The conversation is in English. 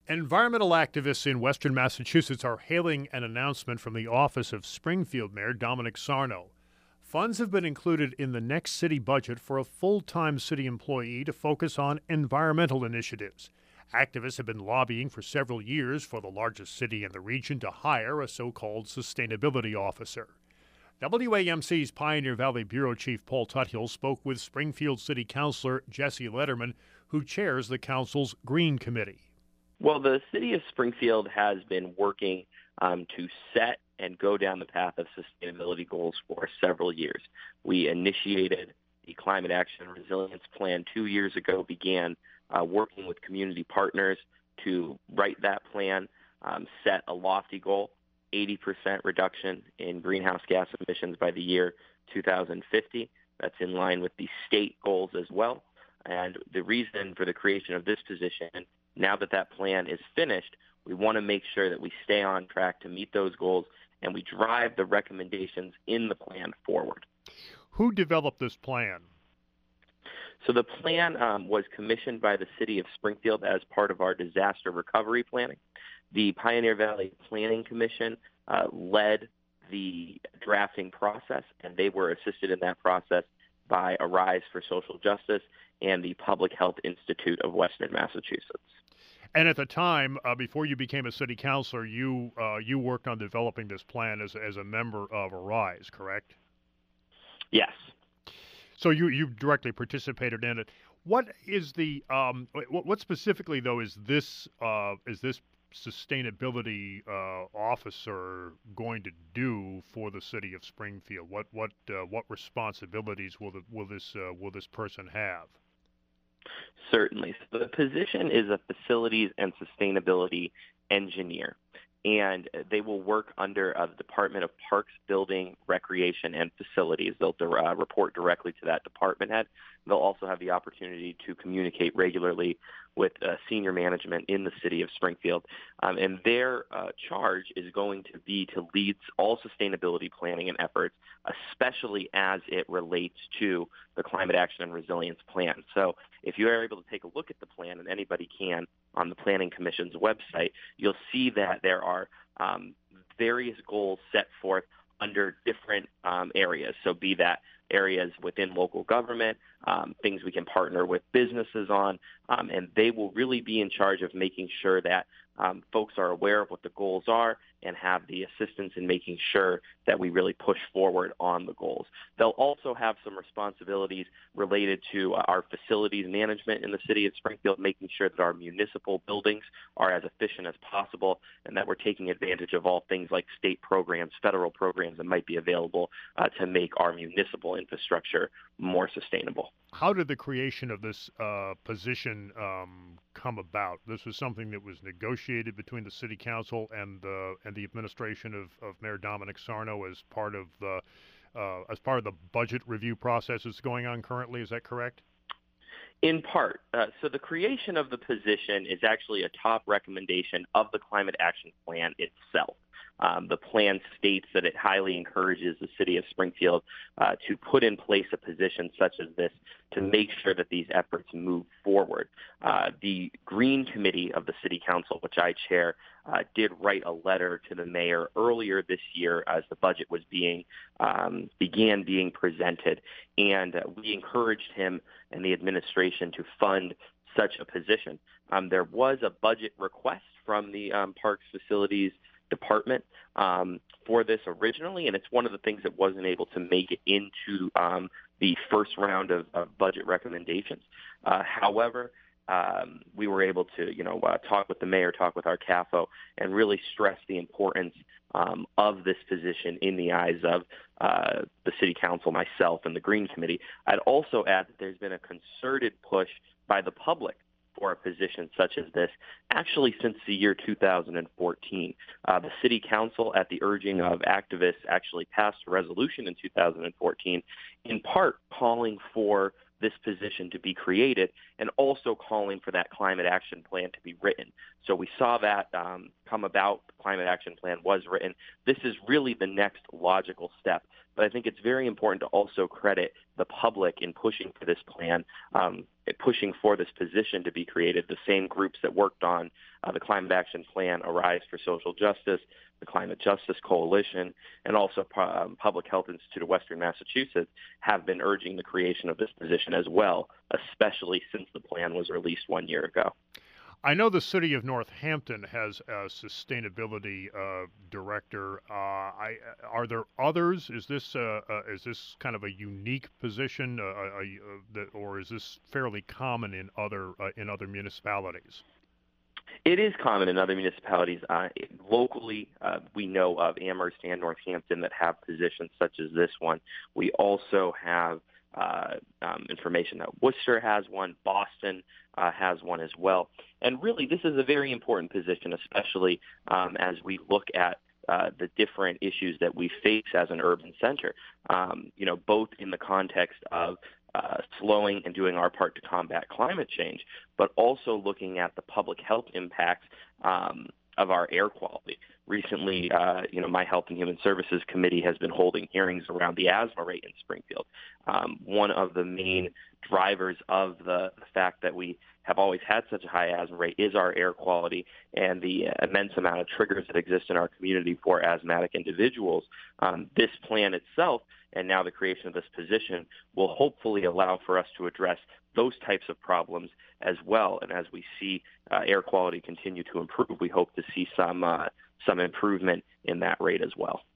Environmental activists in western Massachusetts are hailing an announcement from the office of Springfield Mayor Dominic Sarno. Funds have been included in the next city budget for a full-time city employee to focus on environmental initiatives. Activists have been lobbying for several years for the largest city in the region to hire a so-called sustainability officer. WAMC's Pioneer Valley Bureau Chief Paul Tuthill spoke with Springfield City Councilor Jesse Lederman, who chairs the council's Green Committee. Well, the city of Springfield has been working to set and go down the path of sustainability goals for several years. We initiated the Climate Action and Resilience Plan 2 years ago, began working with community partners to write that plan, set a lofty goal, 80% reduction in greenhouse gas emissions by the year 2050. That's in line with the state goals as well. And the reason for the creation of this position, now that that plan is finished, we want to make sure that we stay on track to meet those goals and we drive the recommendations in the plan forward. Who developed this plan? So the plan was commissioned by the city of Springfield as part of our disaster recovery planning. The Pioneer Valley Planning Commission led the drafting process, and they were assisted in that process by Arise for Social Justice and the Public Health Institute of Western Massachusetts. And at the time, before you became a city councilor, you worked on developing this plan as a member of Arise, correct? Yes. So you directly participated in it. What is the what specifically though is this sustainability officer going to do for the city of Springfield? What responsibilities will this person have? Certainly. So the position is a facilities and sustainability engineer, and they will work under the Department of Parks, Building, Recreation, and Facilities. They'll report directly to that department head. They'll also have the opportunity to communicate regularly with senior management in the city of Springfield. And their charge is going to be to lead all sustainability planning and efforts, especially as it relates to the Climate Action and Resilience Plan. So if you are able to take a look at the plan, and anybody can on the Planning Commission's website, you'll see that there are various goals set forth under different areas. So be that areas within local government, things we can partner with businesses on, and they will really be in charge of making sure that folks are aware of what the goals are and have the assistance in making sure that we really push forward on the goals. They'll also have some responsibilities related to our facilities management in the city of Springfield, making sure that our municipal buildings are as efficient as possible and that we're taking advantage of all things like state programs, federal programs that might be available to make our municipal infrastructure more sustainable. How did the creation of this position come about? This was something that was negotiated between the city council and the administration of Mayor Dominic Sarno as part of the budget review process that's going on currently. Is that correct? In part. So the creation of the position is actually a top recommendation of the Climate Action Plan itself. The plan states that it highly encourages the city of Springfield to put in place a position such as this to make sure that these efforts move forward. The Green Committee of the City Council, which I chair, did write a letter to the mayor earlier this year as the budget was began being presented, and we encouraged him and the administration to fund such a position. There was a budget request from the Parks Facilities Department for this originally, and it's one of the things that wasn't able to make it into the first round of budget recommendations. However, we were able to, talk with the mayor, talk with our CAFO, and really stress the importance of this position in the eyes of the City Council, myself, and the Green Committee. I'd also add that there's been a concerted push by the public for a position such as this, actually since the year 2014. The City Council, at the urging of activists, actually passed a resolution in 2014, in part calling for this position to be created and also calling for that climate action plan to be written. So we saw that come about. The climate action plan was written. This is really the next logical step But I think it's very important to also credit the public in pushing for this plan, pushing for this position to be created. The same groups that worked on the Climate Action Plan, Arise for Social Justice, the Climate Justice Coalition, and also Public Health Institute of Western Massachusetts have been urging the creation of this position as well, especially since the plan was released 1 year ago. I know the city of Northampton has a sustainability director. Are there others? Is this kind of a unique position, or is this fairly common in other municipalities? It is common in other municipalities. Locally, we know of Amherst and Northampton that have positions such as this one. We also have information that Worcester has one, Boston has one as well. And really, this is a very important position, especially as we look at the different issues that we face as an urban center, both in the context of slowing and doing our part to combat climate change, but also looking at the public health impacts of our air quality. Recently, my Health and Human Services Committee has been holding hearings around the asthma rate in Springfield. One of the main drivers of the fact that we have always had such a high asthma rate is our air quality and the immense amount of triggers that exist in our community for asthmatic individuals. This plan itself, and now the creation of this position, will hopefully allow for us to address those types of problems as well. And as we see air quality continue to improve, we hope to see some improvement in that rate as well.